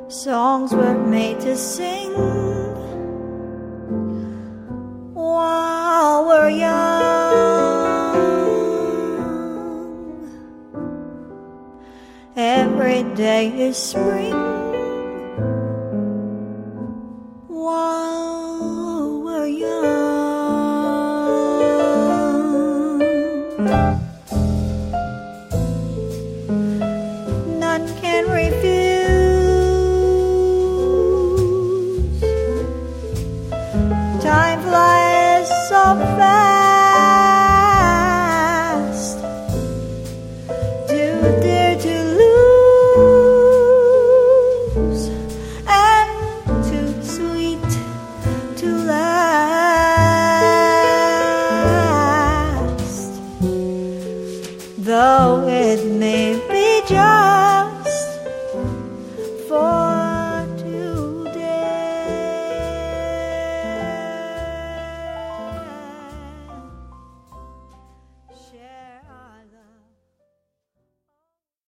Songs were made to sing while we're young. Every day is spring while we're young. None can refuse. Time flies so fast. Too dear to lose, and too sweet to last. Though it may be just